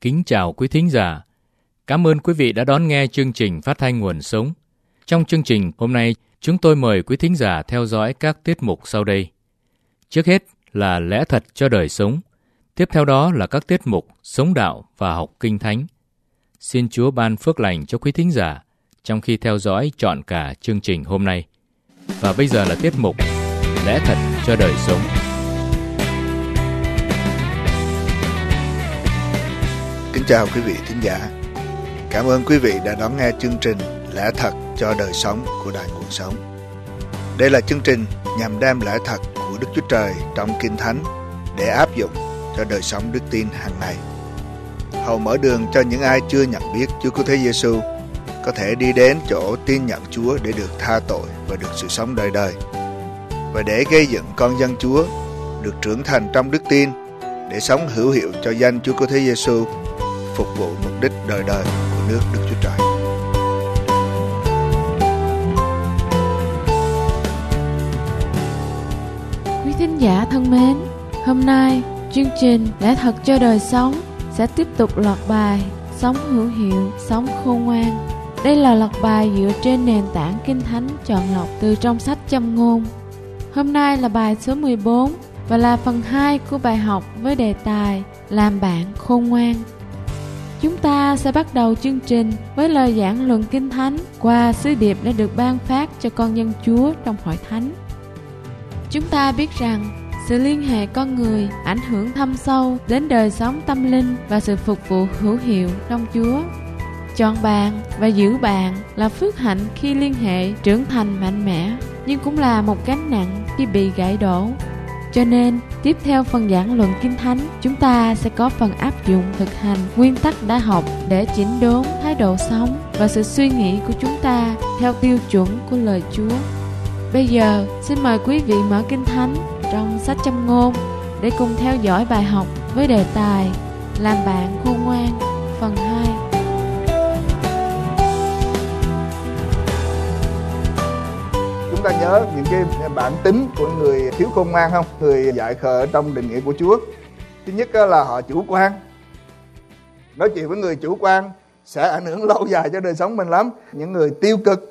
kính chào quý thính giả. Cảm ơn quý vị đã đón nghe chương trình phát thanh Nguồn Sống. Trong chương trình hôm nay, chúng tôi mời quý thính giả theo dõi các tiết mục sau đây. Trước hết là Lẽ Thật Cho Đời Sống. Tiếp theo đó là các tiết mục Sống Đạo và Học Kinh Thánh. Xin Chúa ban phước lành cho quý thính giả trong khi theo dõi trọn cả chương trình hôm nay. Và bây giờ là tiết mục Lẽ Thật Cho Đời Sống. Kính chào quý vị thính giả. Cảm ơn quý vị đã đón nghe chương trình Lẽ Thật Cho Đời Sống của Đài Nguồn Sống. Đây là chương trình nhằm đem lẽ thật của Đức Chúa Trời trong Kinh Thánh để áp dụng cho đời sống đức tin hàng ngày. Hầu mở đường cho những ai chưa nhận biết Chúa Cứu Thế Giêsu có thể đi đến chỗ tin nhận Chúa để được tha tội và được sự sống đời đời. Và để gây dựng con dân Chúa được trưởng thành trong đức tin để sống hữu hiệu cho danh Chúa Cứu Thế Giêsu, phục vụ mục đích đời đời của nước Đức Chúa Trời. Quý thính giả thân mến, hôm nay chương trình Lẽ Thật Cho Đời Sống sẽ tiếp tục loạt bài Sống Hữu Hiệu, Sống Khôn Ngoan. Đây là loạt bài dựa trên nền tảng Kinh Thánh chọn lọc từ trong sách Châm Ngôn. Hôm nay là bài số 14 và là phần 2 của bài học với đề tài Làm Bạn Khôn Ngoan. Chúng ta sẽ bắt đầu chương trình với lời giảng luận Kinh Thánh qua sứ điệp đã được ban phát cho con dân Chúa trong hội thánh. Chúng ta biết rằng sự liên hệ con người ảnh hưởng thâm sâu đến đời sống tâm linh và sự phục vụ hữu hiệu trong Chúa. Chọn bạn và giữ bạn là phước hạnh khi liên hệ trưởng thành mạnh mẽ, nhưng cũng là một gánh nặng khi bị gãy đổ. Cho nên, tiếp theo phần giảng luận Kinh Thánh, chúng ta sẽ có phần áp dụng thực hành nguyên tắc đã học để chỉnh đốn thái độ sống và sự suy nghĩ của chúng ta theo tiêu chuẩn của lời Chúa. Bây giờ, xin mời quý vị mở Kinh Thánh trong sách Châm Ngôn để cùng theo dõi bài học với đề tài Làm Bạn Khôn Ngoan, phần 2. Chúng ta nhớ những cái bản tính của người thiếu khôn ngoan không? Người dại khờ trong định nghĩa của Chúa. Thứ nhất là họ chủ quan. Nói chuyện với người chủ quan sẽ ảnh hưởng lâu dài cho đời sống mình lắm. Những người tiêu cực.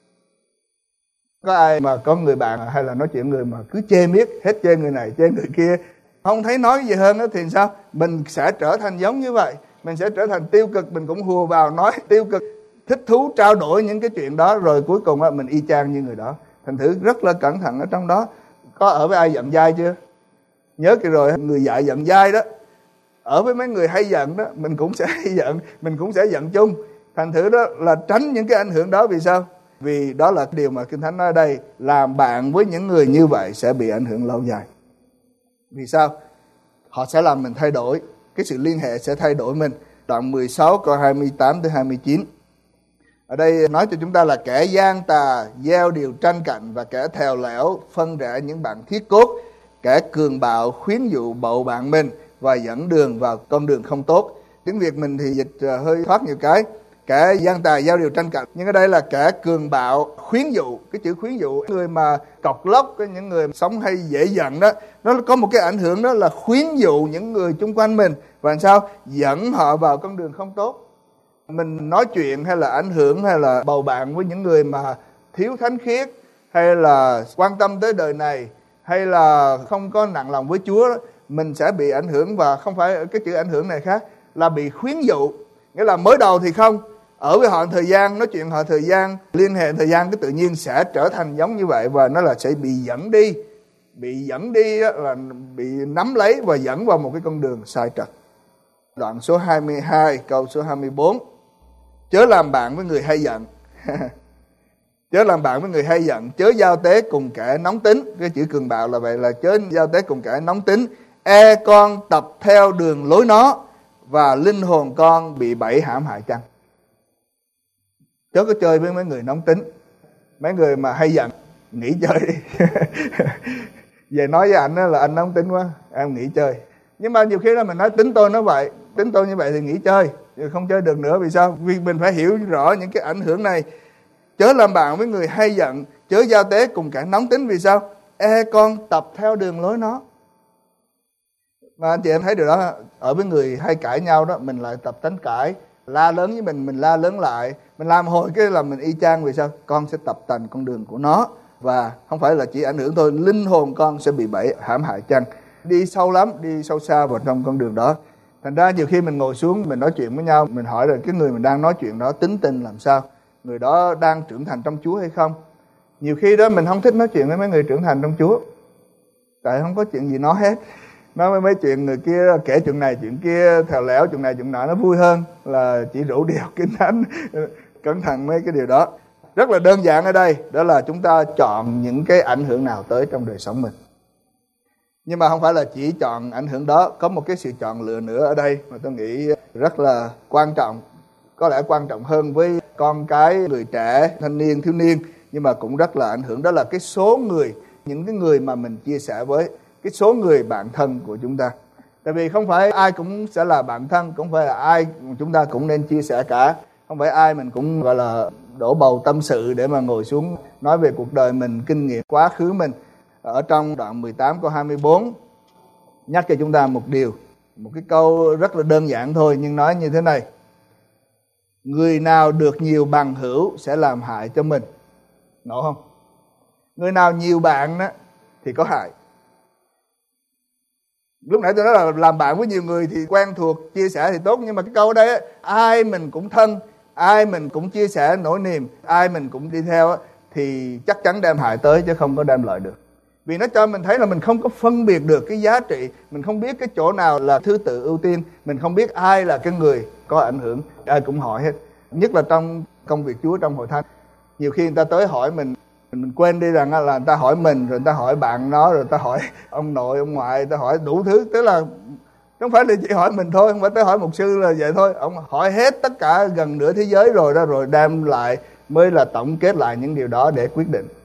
Có ai mà có người bạn hay là nói chuyện người mà cứ chê miết, hết chê người này, chê người kia, không thấy nói cái gì hơn đó, thì sao? Mình sẽ trở thành giống như vậy. Mình sẽ trở thành tiêu cực, mình cũng hùa vào nói tiêu cực, thích thú trao đổi những cái chuyện đó, rồi cuối cùng mình y chang như người đó. Thành thử rất là cẩn thận ở trong đó. Có ở với ai giận dai chưa? Nhớ kỳ rồi người dại giận dai đó, ở với mấy người hay giận đó, mình cũng sẽ hay giận, mình cũng sẽ giận chung. Thành thử đó là tránh những cái ảnh hưởng đó. Vì sao? Vì đó là điều mà Kinh Thánh nói ở đây, làm bạn với những người như vậy sẽ bị ảnh hưởng lâu dài. Vì sao? Họ sẽ làm mình thay đổi, cái sự liên hệ sẽ thay đổi mình. Đoạn 16 câu 28 tới 29. Ở đây nói cho chúng ta là kẻ gian tà gieo điều tranh cạnh, và kẻ thèo lẻo phân rẽ những bạn thiết cốt. Kẻ cường bạo khuyến dụ bậu bạn mình và dẫn đường vào con đường không tốt. Tiếng Việt mình thì dịch hơi thoát nhiều cái. Kẻ gian tà gieo điều tranh cạnh, nhưng ở đây là kẻ cường bạo khuyến dụ. Cái chữ khuyến dụ, người mà cọc lốc, những người sống hay dễ giận đó, nó có một cái ảnh hưởng đó là khuyến dụ những người chung quanh mình. Và sao? Dẫn họ vào con đường không tốt. Mình nói chuyện hay là ảnh hưởng hay là bầu bạn với những người mà thiếu thánh khiết, hay là quan tâm tới đời này, hay là không có nặng lòng với Chúa đó, mình sẽ bị ảnh hưởng. Và không phải cái chữ ảnh hưởng này khác, là bị khuyến dụ. Nghĩa là mới đầu thì không, ở với họ thời gian, nói chuyện họ thời gian, liên hệ thời gian, cái tự nhiên sẽ trở thành giống như vậy. Và nó là sẽ bị dẫn đi. Bị dẫn đi là bị nắm lấy và dẫn vào một cái con đường sai trật. Đoạn số 22 câu số 24. Chớ làm bạn với người hay giận. Chớ làm bạn với người hay giận, chớ giao tế cùng kẻ nóng tính. Cái chữ cường bạo là vậy, là chớ giao tế cùng kẻ nóng tính. E con tập theo đường lối nó, và linh hồn con bị bẫy hãm hại chăng. Chớ có chơi với mấy người nóng tính, mấy người mà hay giận, nghỉ chơi đi. Về nói với anh là anh nóng tính quá, em nghỉ chơi. Nhưng mà nhiều khi là mình nói tính tôi nói vậy, tính tôi như vậy thì nghỉ chơi, không chơi được nữa. Vì sao? Vì mình phải hiểu rõ những cái ảnh hưởng này. Chớ làm bạn với người hay giận, chớ giao tế cùng kẻ nóng tính. Vì sao? E con tập theo đường lối nó. Mà anh chị em thấy điều đó, ở với người hay cãi nhau đó, mình lại tập tánh cãi, la lớn với mình la lớn lại, mình làm hồi cái là mình y chang. Vì sao? Con sẽ tập tành con đường của nó, và không phải là chỉ ảnh hưởng thôi, linh hồn con sẽ bị bẫy hãm hại chăng, đi sâu lắm, đi sâu xa vào trong con đường đó. Thành ra nhiều khi mình ngồi xuống mình nói chuyện với nhau, mình hỏi là cái người mình đang nói chuyện đó tính tình làm sao, người đó đang trưởng thành trong Chúa hay không. Nhiều khi đó mình không thích nói chuyện với mấy người trưởng thành trong Chúa, tại không có chuyện gì nói hết. Nói với mấy chuyện người kia kể chuyện này chuyện kia, thèo lẽo chuyện này chuyện nọ, nó vui hơn là chỉ rủ đèo Kinh Thánh. Cẩn thận mấy cái điều đó. Rất là đơn giản ở đây, đó là chúng ta chọn những cái ảnh hưởng nào tới trong đời sống mình. Nhưng mà không phải là chỉ chọn ảnh hưởng đó, có một cái sự chọn lựa nữa ở đây mà tôi nghĩ rất là quan trọng. Có lẽ quan trọng hơn với con cái, người trẻ, thanh niên, thiếu niên, nhưng mà cũng rất là ảnh hưởng. Đó là cái số người, những cái người mà mình chia sẻ với, cái số người bạn thân của chúng ta. Tại vì không phải ai cũng sẽ là bạn thân, cũng phải là ai chúng ta cũng nên chia sẻ cả. Không phải ai mình cũng gọi là đổ bầu tâm sự để mà ngồi xuống nói về cuộc đời mình, kinh nghiệm quá khứ mình. Ở trong đoạn 18 câu 24 nhắc cho chúng ta một điều, một cái câu rất là đơn giản thôi, nhưng nói như thế này: người nào được nhiều bằng hữu sẽ làm hại cho mình. Nổi không? Người nào nhiều bạn đó thì có hại. Lúc nãy tôi nói là làm bạn với nhiều người thì quen thuộc, chia sẻ thì tốt. Nhưng mà cái câu ở đây, ai mình cũng thân, ai mình cũng chia sẻ nỗi niềm, ai mình cũng đi theo, thì chắc chắn đem hại tới chứ không có đem lợi được. Vì nó cho mình thấy là mình không có phân biệt được cái giá trị, mình không biết cái chỗ nào là thứ tự ưu tiên, mình không biết ai là cái người có ảnh hưởng. Ai cũng hỏi hết. Nhất là trong công việc Chúa, trong hội thánh, nhiều khi người ta tới hỏi mình quên đi rằng là người ta hỏi mình, rồi người ta hỏi bạn nó, rồi người ta hỏi ông nội, ông ngoại, người ta hỏi đủ thứ. Tức là không phải là chỉ hỏi mình thôi, không phải tới hỏi mục sư là vậy thôi. Ông hỏi hết tất cả gần nửa thế giới rồi đó, rồi đem lại mới là tổng kết lại những điều đó để quyết định.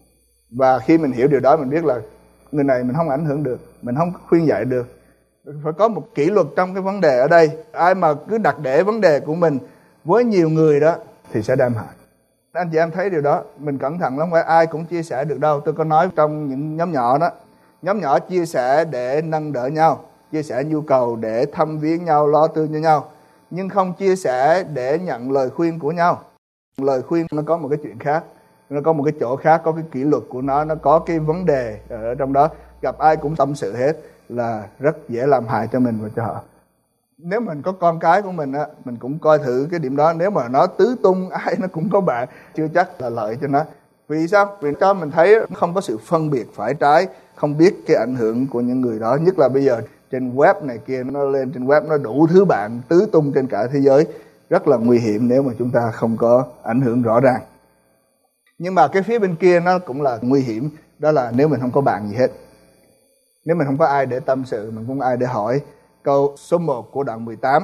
Và khi mình hiểu điều đó, mình biết là người này mình không ảnh hưởng được, mình không khuyên dạy được. Phải có một kỷ luật trong cái vấn đề ở đây. Ai mà cứ đặt để vấn đề của mình với nhiều người đó thì sẽ đem hại. Anh chị em thấy điều đó, mình cẩn thận lắm, không phải ai cũng chia sẻ được đâu. Tôi có nói trong những nhóm nhỏ đó, nhóm nhỏ chia sẻ để nâng đỡ nhau, chia sẻ nhu cầu để thăm viếng nhau, lo tư cho nhau, nhưng không chia sẻ để nhận lời khuyên của nhau. Lời khuyên nó có một cái chuyện khác, nó có một cái chỗ khác, có cái kỷ luật của nó có cái vấn đề ở trong đó. Gặp ai cũng tâm sự hết là rất dễ làm hại cho mình và cho họ. Nếu mình có con cái của mình á, mình cũng coi thử cái điểm đó. Nếu mà nó tứ tung, ai nó cũng có bạn, chưa chắc là lợi cho nó. Vì sao? Vì cho mình thấy không có sự phân biệt phải trái, không biết cái ảnh hưởng của những người đó. Nhất là bây giờ trên web này kia, nó lên trên web nó đủ thứ bạn tứ tung trên cả thế giới. Rất là nguy hiểm nếu mà chúng ta không có ảnh hưởng rõ ràng. Nhưng mà cái phía bên kia nó cũng là nguy hiểm. Đó là nếu mình không có bạn gì hết, nếu mình không có ai để tâm sự, mình không có ai để hỏi. Câu số 1 của đoạn 18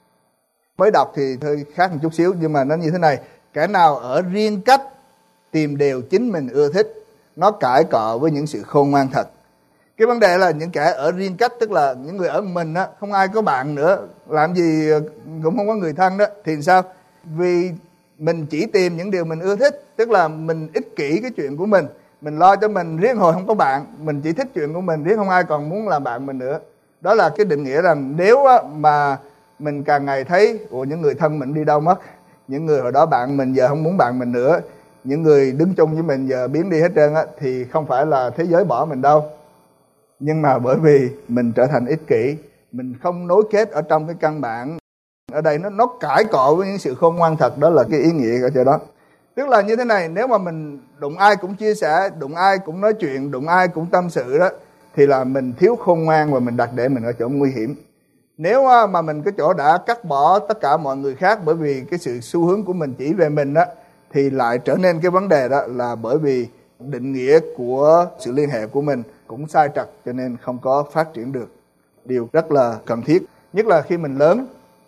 mới đọc thì hơi khác một chút xíu, nhưng mà nó như thế này: kẻ nào ở riêng cách tìm điều chính mình ưa thích, nó cãi cọ với những sự khôn ngoan thật. Cái vấn đề là những kẻ ở riêng cách, tức là những người ở mình á, không ai có bạn nữa, làm gì cũng không có người thân đó, thì sao? Vì mình chỉ tìm những điều mình ưa thích, tức là mình ích kỷ cái chuyện của mình lo cho mình riêng, hồi không có bạn, mình chỉ thích chuyện của mình riêng, không ai còn muốn làm bạn mình nữa. Đó là cái định nghĩa rằng nếu mà mình càng ngày thấy những người thân mình đi đâu mất, những người hồi đó bạn mình giờ không muốn bạn mình nữa, những người đứng chung với mình giờ biến đi hết trơn á, thì không phải là thế giới bỏ mình đâu, nhưng mà bởi vì mình trở thành ích kỷ, mình không nối kết ở trong cái căn bản. Ở đây nó cãi cọ với những sự khôn ngoan thật. Đó là cái ý nghĩa ở chỗ đó. Tức là như thế này, nếu mà mình đụng ai cũng chia sẻ, đụng ai cũng nói chuyện, đụng ai cũng tâm sự đó, thì là mình thiếu khôn ngoan và mình đặt để mình ở chỗ nguy hiểm. Nếu mà mình cái chỗ đã cắt bỏ tất cả mọi người khác bởi vì cái sự xu hướng của mình chỉ về mình đó, thì lại trở nên cái vấn đề đó là bởi vì định nghĩa của sự liên hệ của mình cũng sai trật, cho nên không có phát triển được. Điều rất là cần thiết, nhất là khi mình lớn.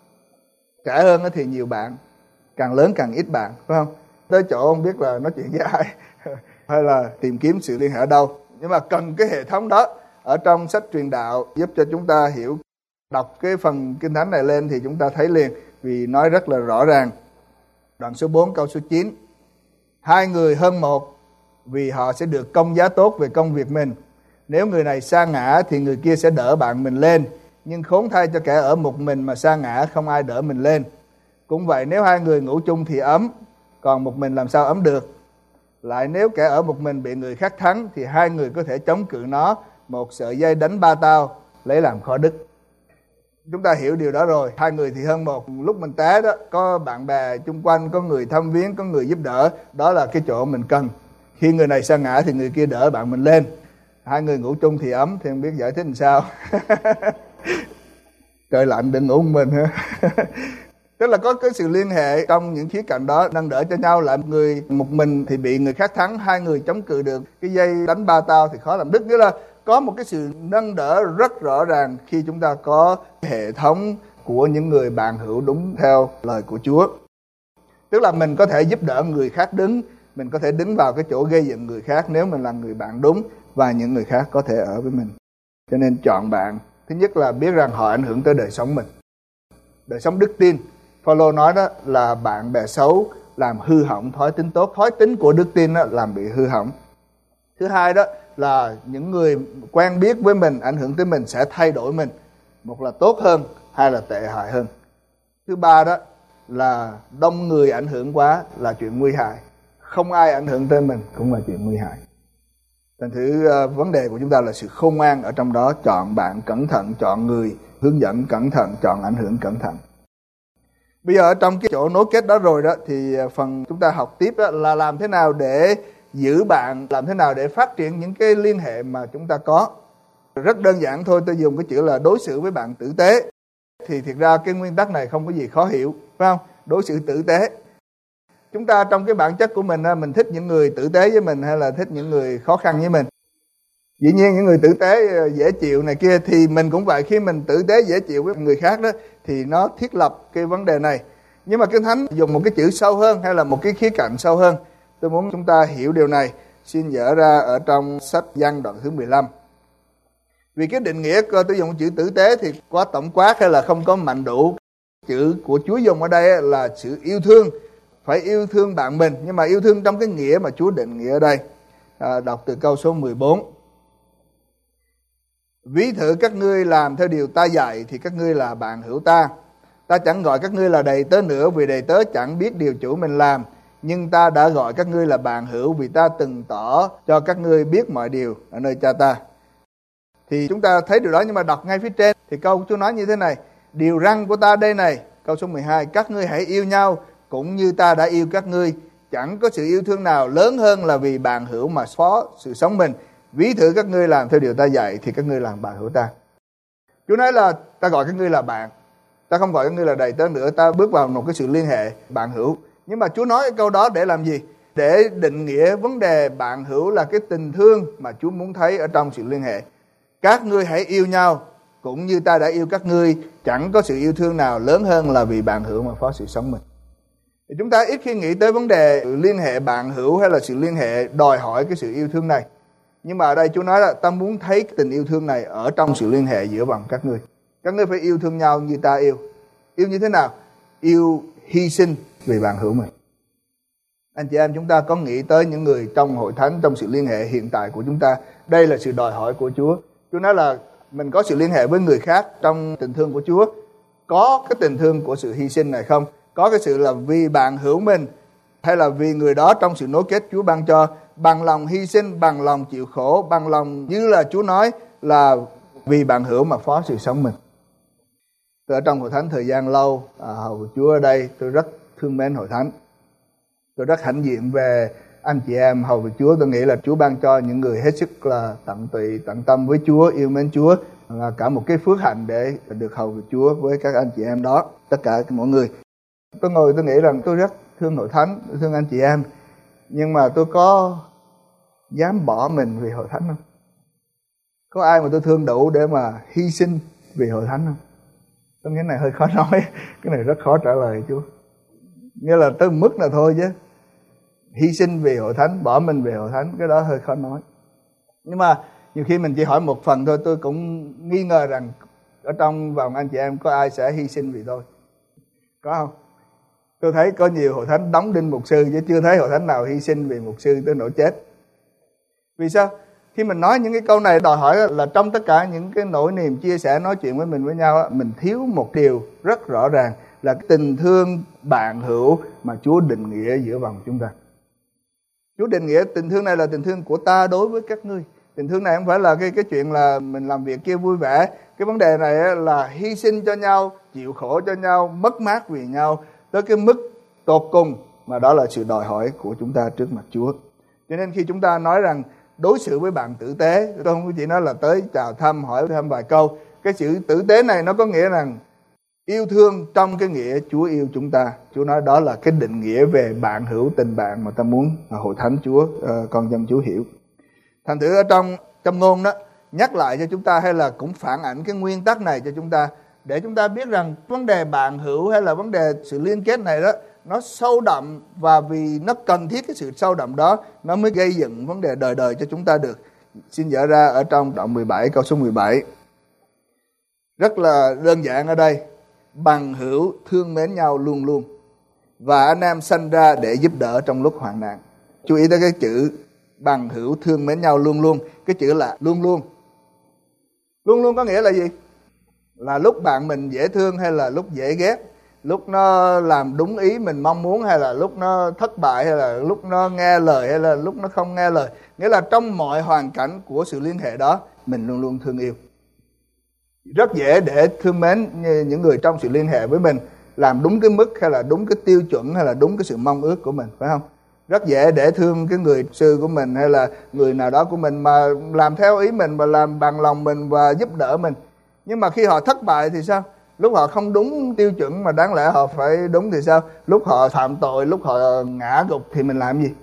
Trẻ hơn thì nhiều bạn, càng lớn càng ít bạn, phải không? Tới chỗ không biết là nói chuyện với ai hay là tìm kiếm sự liên hệ ở đâu. Nhưng mà cần cái hệ thống đó. Ở trong sách truyền đạo giúp cho chúng ta hiểu. Đọc cái phần Kinh Thánh này lên thì chúng ta thấy liền, vì nói rất là rõ ràng. Đoạn số 4 câu số 9: 2 người hơn một, vì họ sẽ được công giá tốt về công việc mình. Nếu người này sa ngã thì người kia sẽ đỡ bạn mình lên, nhưng khốn thay cho kẻ ở một mình mà sa ngã, không ai đỡ mình lên. Cũng vậy, nếu hai người ngủ chung thì ấm, còn một mình làm sao ấm được. Lại nếu kẻ ở một mình bị người khác thắng thì hai người có thể chống cự nó, một sợi dây đánh ba tao, lấy làm khó đứt. Chúng ta hiểu điều đó rồi. Hai người thì hơn một. Lúc mình té đó, có bạn bè chung quanh, có người thăm viếng, có người giúp đỡ. Đó là cái chỗ mình cần. Khi người này sa ngã thì người kia đỡ bạn mình lên. Hai người ngủ chung thì ấm, thì không biết giải thích làm sao. Trời lạnh đừng ngủ một mình hả? Tức là có cái sự liên hệ trong những khía cạnh đó, nâng đỡ cho nhau. Lại người một mình thì bị người khác thắng, hai người chống cự được. Cái dây đánh ba tao thì khó làm đứt. Nghĩa là có một cái sự nâng đỡ rất rõ ràng khi chúng ta có hệ thống của những người bạn hữu đúng theo lời của Chúa. Tức là mình có thể giúp đỡ người khác đứng, mình có thể đứng vào cái chỗ gây dựng người khác nếu mình là người bạn đúng, và những người khác có thể ở với mình. Cho nên chọn bạn, thứ nhất là biết rằng họ ảnh hưởng tới đời sống mình, đời sống đức tin. Phaolô nói đó là bạn bè xấu làm hư hỏng thói tính tốt, thói tính của đức tin đó làm bị hư hỏng. Thứ hai đó là những người quen biết với mình, ảnh hưởng tới mình sẽ thay đổi mình, một là tốt hơn, hai là tệ hại hơn. Thứ ba đó là đông người ảnh hưởng quá là chuyện nguy hại, không ai ảnh hưởng tới mình cũng là chuyện nguy hại. Thành thử vấn đề của chúng ta là sự khôn ngoan ở trong đó, chọn bạn cẩn thận, chọn người hướng dẫn cẩn thận, chọn ảnh hưởng cẩn thận. Bây giờ ở trong cái chỗ nối kết đó rồi đó, thì phần chúng ta học tiếp đó là làm thế nào để giữ bạn, làm thế nào để phát triển những cái liên hệ mà chúng ta có. Rất đơn giản thôi, tôi dùng cái chữ là đối xử với bạn tử tế. Thì thiệt ra cái nguyên tắc này không có gì khó hiểu, phải không? Đối xử tử tế. Chúng ta trong cái bản chất của mình thích những người tử tế với mình hay là thích những người khó khăn với mình? Dĩ nhiên những người tử tế dễ chịu này kia thì mình cũng vậy. Khi mình tử tế dễ chịu với người khác đó thì nó thiết lập cái vấn đề này. Nhưng mà Kinh Thánh dùng một cái chữ sâu hơn hay là một cái khía cạnh sâu hơn. Tôi muốn chúng ta hiểu điều này. Xin dở ra ở trong sách Giăng đoạn thứ 15. Vì cái định nghĩa tôi dùng chữ tử tế thì quá tổng quát hay là không có mạnh đủ. Chữ của Chúa dùng ở đây là sự yêu thương. Phải yêu thương bạn mình, nhưng mà yêu thương trong cái nghĩa mà Chúa định nghĩa ở đây. Đọc từ câu số 14. Ví thử các ngươi làm theo điều ta dạy thì các ngươi là bạn hữu ta. Ta chẳng gọi các ngươi là đầy tớ nữa, vì đầy tớ chẳng biết điều chủ mình làm. Nhưng ta đã gọi các ngươi là bạn hữu, vì ta từng tỏ cho các ngươi biết mọi điều ở nơi cha ta. Thì chúng ta thấy điều đó, nhưng mà đọc ngay phía trên thì câu Chúa nói như thế này: điều răn của ta đây này, câu số 12, các ngươi hãy yêu nhau cũng như ta đã yêu các ngươi. Chẳng có sự yêu thương nào lớn hơn là vì bạn hữu mà phó sự sống mình. Ví thử các ngươi làm theo điều ta dạy thì các ngươi làm bạn hữu ta. Chúa nói là ta gọi các ngươi là bạn, ta không gọi các ngươi là đầy tớ nữa. Ta bước vào một cái sự liên hệ bạn hữu. Nhưng mà Chúa nói cái câu đó để làm gì? Để định nghĩa vấn đề bạn hữu là cái tình thương mà Chúa muốn thấy ở trong sự liên hệ. Các ngươi hãy yêu nhau cũng như ta đã yêu các ngươi. Chẳng có sự yêu thương nào lớn hơn là vì bạn hữu mà phó sự sống mình. Thì chúng ta ít khi nghĩ tới vấn đề liên hệ bạn hữu hay là sự liên hệ đòi hỏi cái sự yêu thương này. Nhưng mà ở đây Chúa nói là ta muốn thấy cái tình yêu thương này ở trong sự liên hệ giữa bằng các ngươi. Các ngươi phải yêu thương nhau như ta yêu. Yêu như thế nào? Yêu hy sinh vì bạn hữu mình. Anh chị em, chúng ta có nghĩ tới những người trong hội thánh, trong sự liên hệ hiện tại của chúng ta. Đây là sự đòi hỏi của Chúa. Chúa nói là mình có sự liên hệ với người khác trong tình thương của Chúa. Có cái tình thương của sự hy sinh này không? Có cái sự là vì bạn hữu mình, hay là vì người đó trong sự nối kết Chúa ban cho, bằng lòng hy sinh, bằng lòng chịu khổ, bằng lòng như là Chúa nói là vì bạn hữu mà phó sự sống mình. Tôi ở trong hội thánh thời gian lâu, hầu Chúa ở đây, tôi rất thương mến hội thánh. Tôi rất hãnh diện về anh chị em hầu việc Chúa. Tôi nghĩ là Chúa ban cho những người hết sức là tận tụy, tận tâm với Chúa, yêu mến Chúa, là cả một cái phước hạnh để được hầu việc Chúa với các anh chị em đó, tất cả mọi người. Tôi ngồi tôi nghĩ rằng tôi rất thương hội thánh, thương anh chị em, nhưng mà tôi có dám bỏ mình vì hội thánh không? Có ai mà tôi thương đủ để mà hy sinh vì hội thánh không? Tôi nghĩ này hơi khó nói, cái này rất khó trả lời Chúa. Nghĩa là tới mức nào thôi chứ. Hy sinh vì hội thánh, bỏ mình vì hội thánh, cái đó hơi khó nói. Nhưng mà nhiều khi mình chỉ hỏi một phần thôi, tôi cũng nghi ngờ rằng ở trong vòng anh chị em có ai sẽ hy sinh vì tôi. Có không? Tôi thấy có nhiều hội thánh đóng đinh mục sư, chứ chưa thấy hội thánh nào hy sinh vì mục sư tới nỗi chết. Vì sao? Khi mình nói những cái câu này đòi hỏi là trong tất cả những cái nỗi niềm chia sẻ nói chuyện với mình với nhau, mình thiếu một điều rất rõ ràng là tình thương bạn hữu mà Chúa định nghĩa giữa vòng chúng ta. Chúa định nghĩa tình thương này là tình thương của ta đối với các ngươi. Tình thương này không phải là cái chuyện là mình làm việc kia vui vẻ. Cái vấn đề này là hy sinh cho nhau, chịu khổ cho nhau, mất mát vì nhau tới cái mức tột cùng, mà đó là sự đòi hỏi của chúng ta trước mặt Chúa. Cho nên khi chúng ta nói rằng đối xử với bạn tử tế, tôi không chỉ nói là tới chào thăm, hỏi thăm vài câu. Cái sự tử tế này nó có nghĩa rằng yêu thương trong cái nghĩa Chúa yêu chúng ta. Chúa nói đó là cái định nghĩa về bạn hữu, tình bạn mà ta muốn hội thánh Chúa, con dân Chúa hiểu. Thành thử ở trong Châm Ngôn đó nhắc lại cho chúng ta, hay là cũng phản ảnh cái nguyên tắc này cho chúng ta, để chúng ta biết rằng vấn đề bạn hữu hay là vấn đề sự liên kết này đó, nó sâu đậm, và vì nó cần thiết cái sự sâu đậm đó, nó mới gây dựng vấn đề đời đời cho chúng ta được. Xin dở ra ở trong đoạn 17, câu số 17. Rất là đơn giản ở đây. Bằng hữu thương mến nhau luôn luôn, và anh em sanh ra để giúp đỡ trong lúc hoạn nạn. Chú ý tới cái chữ bằng hữu thương mến nhau luôn luôn. Cái chữ là luôn luôn. Luôn luôn có nghĩa là gì? Là lúc bạn mình dễ thương hay là lúc dễ ghét, lúc nó làm đúng ý mình mong muốn hay là lúc nó thất bại, hay là lúc nó nghe lời hay là lúc nó không nghe lời. Nghĩa là trong mọi hoàn cảnh của sự liên hệ đó, mình luôn luôn thương yêu. Rất dễ để thương mến những người trong sự liên hệ với mình, làm đúng cái mức hay là đúng cái tiêu chuẩn hay là đúng cái sự mong ước của mình, phải không? Rất dễ để thương cái người sư của mình hay là người nào đó của mình mà làm theo ý mình và làm bằng lòng mình và giúp đỡ mình. Nhưng mà khi họ thất bại thì sao? Lúc họ không đúng tiêu chuẩn mà đáng lẽ họ phải đúng thì sao? Lúc họ phạm tội, lúc họ ngã gục thì mình làm gì?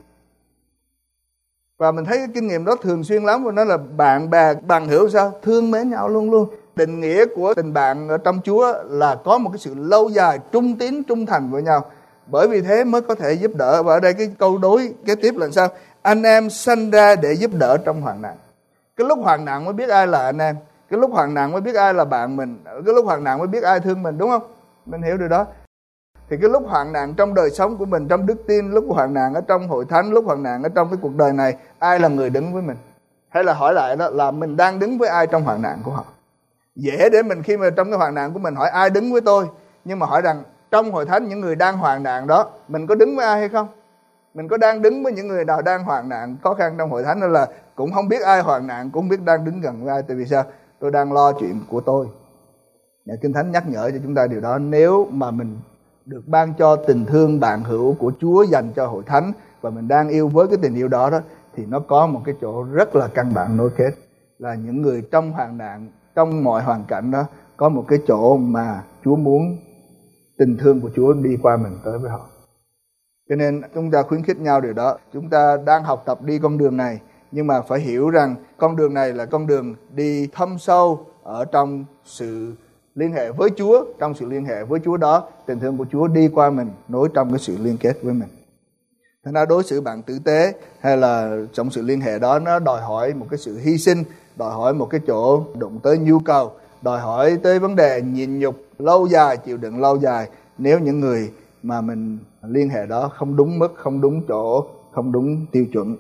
Và mình thấy cái kinh nghiệm đó thường xuyên lắm, và nó là bạn bè, bằng hữu sao? Thương mến nhau luôn luôn. Định nghĩa của tình bạn ở trong Chúa là có một cái sự lâu dài, trung tín, trung thành với nhau. Bởi vì thế mới có thể giúp đỡ. Và ở đây cái câu đối kế tiếp là sao? Anh em sanh ra để giúp đỡ trong hoạn nạn. Cái lúc hoạn nạn mới biết ai là anh em. Cái lúc hoạn nạn mới biết ai là bạn mình. Cái lúc hoạn nạn mới biết ai thương mình, đúng không? Mình hiểu điều đó. Thì cái lúc hoạn nạn trong đời sống của mình, trong đức tin, lúc hoạn nạn ở trong hội thánh, lúc hoạn nạn ở trong cái cuộc đời này, ai là người đứng với mình? Hay là hỏi lại đó là mình đang đứng với ai trong hoạn nạn của họ? Dễ để mình khi mà trong cái hoạn nạn của mình hỏi ai đứng với tôi, nhưng mà hỏi rằng trong hội thánh những người đang hoạn nạn đó, mình có đứng với ai hay không? Mình có đang đứng với những người nào đang hoạn nạn khó khăn trong hội thánh, hay là cũng không biết ai hoạn nạn, cũng không biết đang đứng gần với ai? Tại vì sao? Tôi đang lo chuyện của tôi. Nhà Kinh Thánh nhắc nhở cho chúng ta điều đó. Nếu mà mình được ban cho tình thương bạn hữu của Chúa dành cho hội thánh, và mình đang yêu với cái tình yêu đó đó, thì nó có một cái chỗ rất là căn bản nối kết, là những người trong hoạn nạn, trong mọi hoàn cảnh đó, có một cái chỗ mà Chúa muốn tình thương của Chúa đi qua mình tới với họ. Cho nên chúng ta khuyến khích nhau điều đó. Chúng ta đang học tập đi con đường này, nhưng mà phải hiểu rằng con đường này là con đường đi thâm sâu ở trong sự liên hệ với Chúa. Trong sự liên hệ với Chúa đó, tình thương của Chúa đi qua mình, nối trong cái sự liên kết với mình. Thành ra đối xử bạn tử tế hay là trong sự liên hệ đó, nó đòi hỏi một cái sự hy sinh, đòi hỏi một cái chỗ đụng tới nhu cầu, đòi hỏi tới vấn đề nhịn nhục lâu dài, chịu đựng lâu dài. Nếu những người mà mình liên hệ đó không đúng mức, không đúng chỗ, không đúng tiêu chuẩn.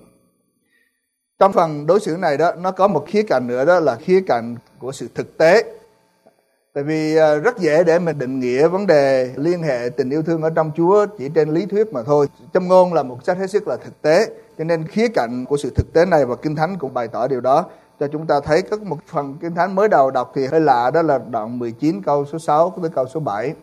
Trong phần đối xử này đó, nó có một khía cạnh nữa, đó là khía cạnh của sự thực tế. Tại vì rất dễ để mình định nghĩa vấn đề liên hệ tình yêu thương ở trong Chúa chỉ trên lý thuyết mà thôi. Châm Ngôn là một sách hết sức là thực tế, cho nên khía cạnh của sự thực tế này và Kinh Thánh cũng bày tỏ điều đó cho chúng ta thấy. Có một phần Kinh Thánh mới đầu đọc thì hơi lạ, đó là đoạn 19 câu số 6 tới câu số 7.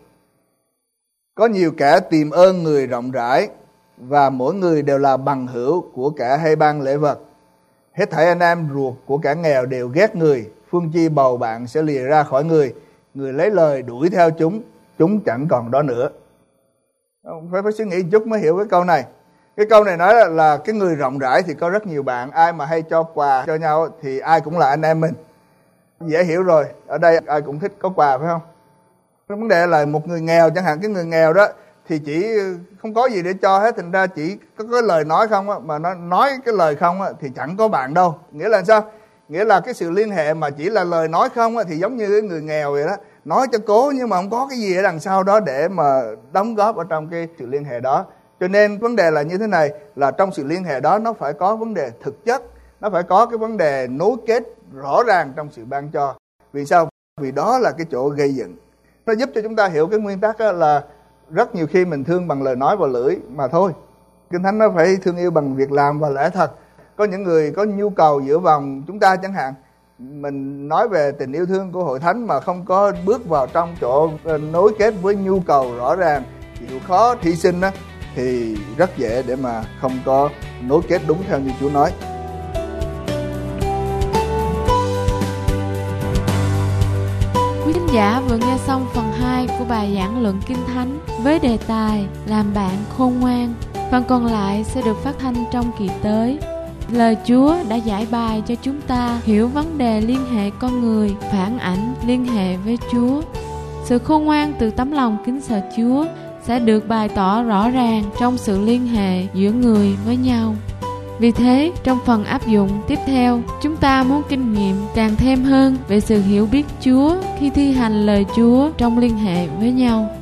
Có nhiều kẻ tìm ơn người rộng rãi, và mỗi người đều là bằng hữu của kẻ hay ban lễ vật. Hết thảy anh em ruột của kẻ nghèo đều ghét người, phương chi bầu bạn sẽ lìa ra khỏi người. Người lấy lời đuổi theo chúng chẳng còn đó nữa. Phải suy nghĩ một chút mới hiểu cái câu này. Cái câu này nói là cái người rộng rãi thì có rất nhiều bạn. Ai mà hay cho quà cho nhau thì ai cũng là anh em mình. Dễ hiểu rồi, ở đây ai cũng thích có quà, phải không? Cái vấn đề là một người nghèo chẳng hạn, cái người nghèo đó thì chỉ không có gì để cho hết, thành ra chỉ có cái lời nói không á, mà nó nói cái lời không á thì chẳng có bạn đâu. Nghĩa là sao? Nghĩa là cái sự liên hệ mà chỉ là lời nói không á, thì giống như cái người nghèo vậy đó, nói cho cố nhưng mà không có cái gì ở đằng sau đó để mà đóng góp ở trong cái sự liên hệ đó. Cho nên vấn đề là như thế này, là trong sự liên hệ đó nó phải có vấn đề thực chất, nó phải có cái vấn đề nối kết rõ ràng trong sự ban cho. Vì sao? Vì đó là cái chỗ gây dựng. Nó giúp cho chúng ta hiểu cái nguyên tắc là rất nhiều khi mình thương bằng lời nói và lưỡi mà thôi. Kinh Thánh nó phải thương yêu bằng việc làm và lẽ thật. Có những người có nhu cầu giữa vòng chúng ta chẳng hạn, mình nói về tình yêu thương của Hội Thánh mà không có bước vào trong chỗ nối kết với nhu cầu rõ ràng, chịu khó hy sinh đó, thì rất dễ để mà không có nối kết đúng theo như Chúa nói. Quý khán giả vừa nghe xong phần 2 của bài giảng luận Kinh Thánh với đề tài Làm bạn khôn ngoan. Phần còn lại sẽ được phát thanh trong kỳ tới. Lời Chúa đã giải bài cho chúng ta hiểu vấn đề liên hệ con người, phản ảnh liên hệ với Chúa. Sự khôn ngoan từ tấm lòng kính sợ Chúa sẽ được bày tỏ rõ ràng trong sự liên hệ giữa người với nhau. Vì thế, trong phần áp dụng tiếp theo, chúng ta muốn kinh nghiệm càng thêm hơn về sự hiểu biết Chúa khi thi hành lời Chúa trong liên hệ với nhau.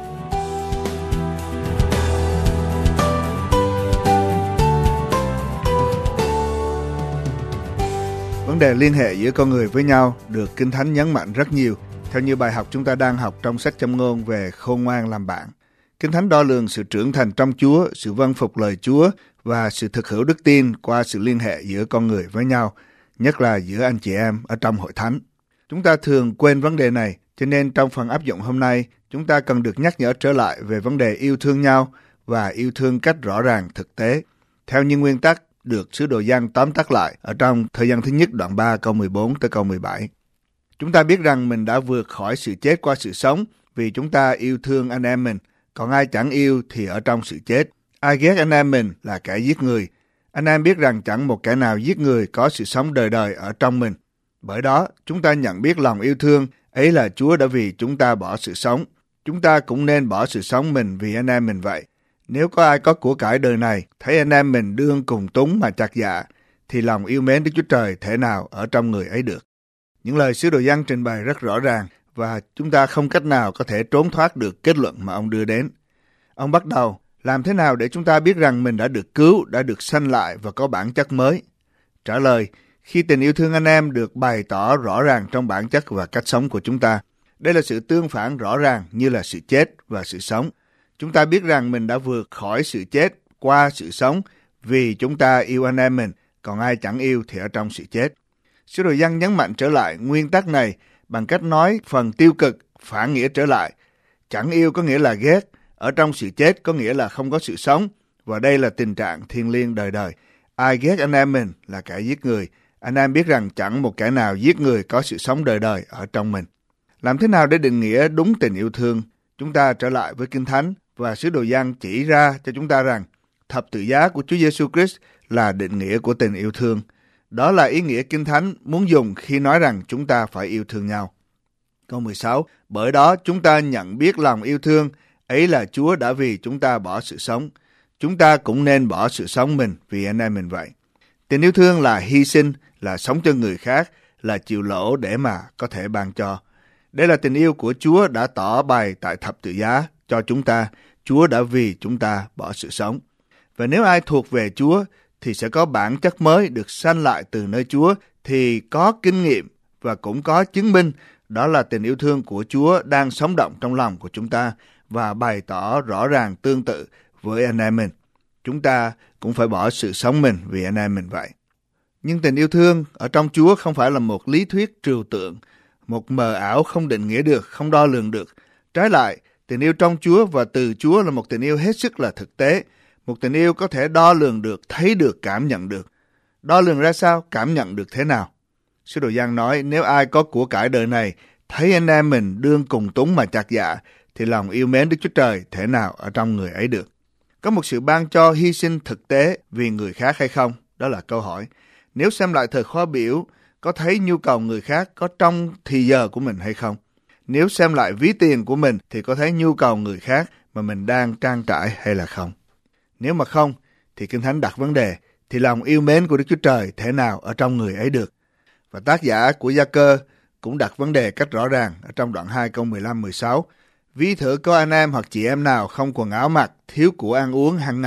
Vấn đề liên hệ giữa con người với nhau được Kinh Thánh nhấn mạnh rất nhiều, theo như bài học chúng ta đang học trong sách Châm ngôn về khôn ngoan làm bạn. Kinh Thánh đo lường sự trưởng thành trong Chúa, sự vâng phục lời Chúa và sự thực hữu đức tin qua sự liên hệ giữa con người với nhau, nhất là giữa anh chị em ở trong hội thánh. Chúng ta thường quên vấn đề này, cho nên trong phần áp dụng hôm nay, chúng ta cần được nhắc nhở trở lại về vấn đề yêu thương nhau và yêu thương cách rõ ràng thực tế, theo những nguyên tắc được sứ đồ Giăng tóm tắt lại ở trong thời gian thứ nhất đoạn 3 câu 14 tới câu 17. Chúng ta biết rằng mình đã vượt khỏi sự chết qua sự sống vì chúng ta yêu thương anh em mình, còn ai chẳng yêu thì ở trong sự chết. Ai ghét anh em mình là kẻ giết người. Anh em biết rằng chẳng một kẻ nào giết người có sự sống đời đời ở trong mình. Bởi đó, chúng ta nhận biết lòng yêu thương ấy là Chúa đã vì chúng ta bỏ sự sống. Chúng ta cũng nên bỏ sự sống mình vì anh em mình vậy. Nếu có ai có của cải đời này, thấy anh em mình đương cùng túng mà chặt dạ, thì lòng yêu mến Đức Chúa Trời thể nào ở trong người ấy được. Những lời sứ đồ Giăng trình bày rất rõ ràng và chúng ta không cách nào có thể trốn thoát được kết luận mà ông đưa đến. Ông bắt đầu, làm thế nào để chúng ta biết rằng mình đã được cứu, đã được sanh lại và có bản chất mới? Trả lời, khi tình yêu thương anh em được bày tỏ rõ ràng trong bản chất và cách sống của chúng ta. Đây là sự tương phản rõ ràng như là sự chết và sự sống. Chúng ta biết rằng mình đã vượt khỏi sự chết qua sự sống vì chúng ta yêu anh em mình, còn ai chẳng yêu thì ở trong sự chết. Sứ đồ Giăng nhấn mạnh trở lại nguyên tắc này bằng cách nói phần tiêu cực phản nghĩa trở lại. Chẳng yêu có nghĩa là ghét, ở trong sự chết có nghĩa là không có sự sống, và đây là tình trạng thiêng liêng đời đời. Ai ghét anh em mình là kẻ giết người. Anh em biết rằng chẳng một kẻ nào giết người có sự sống đời đời ở trong mình. Làm thế nào để định nghĩa đúng tình yêu thương? Chúng ta trở lại với Kinh Thánh và sứ đồ Giăng chỉ ra cho chúng ta rằng thập tự giá của Chúa Giêsu Christ là định nghĩa của tình yêu thương. Đó là ý nghĩa Kinh Thánh muốn dùng khi nói rằng chúng ta phải yêu thương nhau. Câu 16, bởi đó chúng ta nhận biết lòng yêu thương, ấy là Chúa đã vì chúng ta bỏ sự sống. Chúng ta cũng nên bỏ sự sống mình vì anh em mình vậy. Tình yêu thương là hy sinh, là sống cho người khác, là chịu lỗ để mà có thể ban cho. Đây là tình yêu của Chúa đã tỏ bày tại thập tự giá cho chúng ta. Chúa đã vì chúng ta bỏ sự sống. Và nếu ai thuộc về Chúa thì sẽ có bản chất mới được sanh lại từ nơi Chúa, thì có kinh nghiệm và cũng có chứng minh đó là tình yêu thương của Chúa đang sống động trong lòng của chúng ta và bày tỏ rõ ràng tương tự với anh em mình. Chúng ta cũng phải bỏ sự sống mình vì anh em mình vậy. Nhưng tình yêu thương ở trong Chúa không phải là một lý thuyết trừu tượng, một mờ ảo không định nghĩa được, không đo lường được. Trái lại, tình yêu trong Chúa và từ Chúa là một tình yêu hết sức là thực tế, một tình yêu có thể đo lường được, thấy được, cảm nhận được. Đo lường ra sao? Cảm nhận được thế nào? Sứ đồ Giăng nói, nếu ai có của cải đời này, thấy anh em mình đương cùng túng mà chặt dạ, thì lòng yêu mến Đức Chúa Trời thể nào ở trong người ấy được? Có một sự ban cho hy sinh thực tế vì người khác hay không? Đó là câu hỏi. Nếu xem lại thời khóa biểu, có thấy nhu cầu người khác có trong thì giờ của mình hay không? Nếu xem lại ví tiền của mình thì có thấy nhu cầu người khác mà mình đang trang trải hay là không? Nếu mà không, thì Kinh Thánh đặt vấn đề, thì lòng yêu mến của Đức Chúa Trời thể nào ở trong người ấy được? Và tác giả của Gia-cơ cũng đặt vấn đề cách rõ ràng ở trong đoạn 2 câu 15-16. Ví thử có anh em hoặc chị em nào không quần áo mặc, thiếu của ăn uống hàng ngày,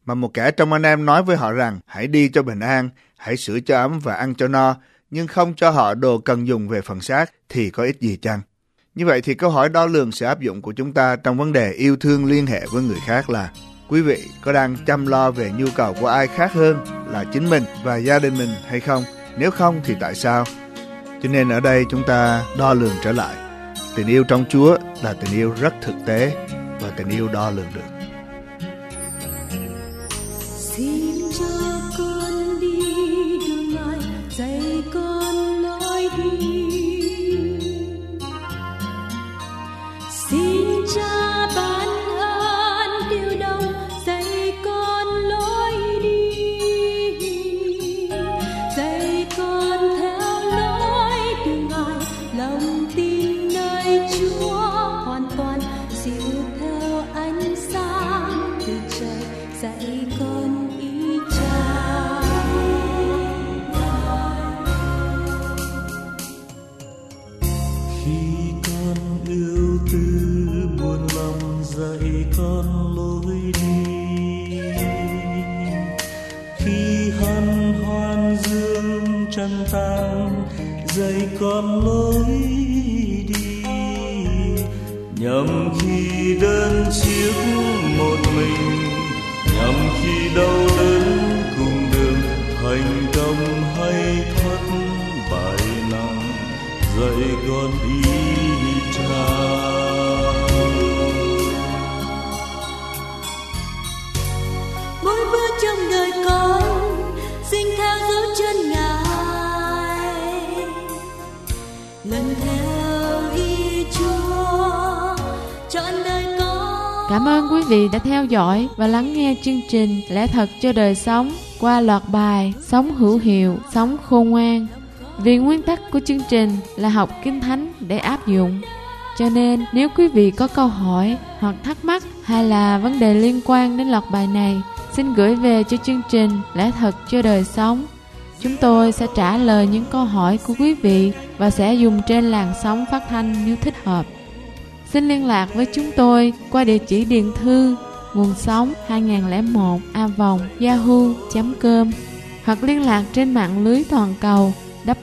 Mà một kẻ trong anh em nói với họ rằng hãy đi cho bình an, hãy sửa cho ấm và ăn cho no, nhưng không cho họ đồ cần dùng về phần xác thì có ích gì chăng? Như vậy thì câu hỏi đo lường sự áp dụng của chúng ta trong vấn đề yêu thương liên hệ với người khác là: quý vị có đang chăm lo về nhu cầu của ai khác hơn là chính mình và gia đình mình hay không? Nếu không thì tại sao? Cho nên ở đây chúng ta đo lường trở lại. Tình yêu trong Chúa là tình yêu rất thực tế và tình yêu đo lường được. Xin cho con đi đường Ngài dạy con lối đi. Xin Cha ban ơn điều đồng dạy con lối đi, dạy con theo lối đường Ngài, lòng tin nơi Chúa hoàn toàn, dìu theo ánh sáng từ trời dạy con ý Cha. Khi con ưu tư buồn lòng dạy con lối đi, khi hân hoan dương chân tang dạy con lối đi, nhằm khi đơn chiếc một mình, nhằm khi đau đớn cùng đường, thành công hay thất bại nặng dạy con ý Cha. Mỗi bước trong đời con xin theo dấu chân Ngài, lần theo ý Chúa trọn đời con. Cảm ơn quý vị đã theo dõi và lắng nghe chương trình Lẽ Thật cho Đời Sống qua loạt bài Sống Hữu Hiệu, Sống Khôn Ngoan. Vì nguyên tắc của chương trình là học Kinh Thánh để áp dụng. Cho nên nếu quý vị có câu hỏi hoặc thắc mắc hay là vấn đề liên quan đến loạt bài này, xin gửi về cho chương trình Lẽ Thật cho Đời Sống. Chúng tôi sẽ trả lời những câu hỏi của quý vị và sẽ dùng trên làn sóng phát thanh nếu thích hợp. Xin liên lạc với chúng tôi qua địa chỉ điện thư nguồn sống 2001@yahoo.com hoặc liên lạc trên mạng lưới toàn cầu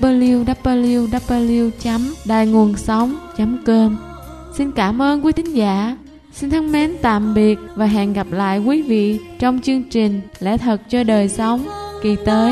www.dainguonsong.com. Xin cảm ơn quý thính giả. Xin thân mến tạm biệt và hẹn gặp lại quý vị trong chương trình Lẽ Thật cho Đời Sống kỳ tới.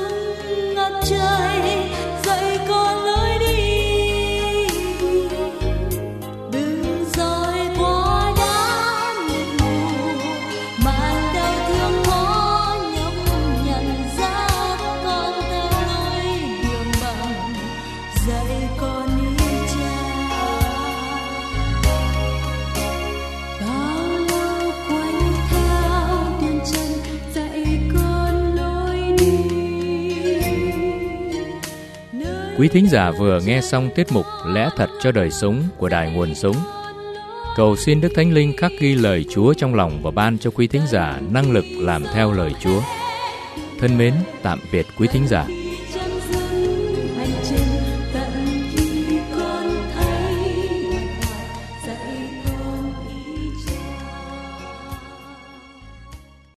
Quý thính giả vừa nghe xong tiết mục Lẽ Thật cho Đời Sống của Đài Nguồn Sống. Cầu xin Đức Thánh Linh khắc ghi lời Chúa trong lòng và ban cho quý thính giả năng lực làm theo lời Chúa. Thân mến, tạm biệt quý thính giả.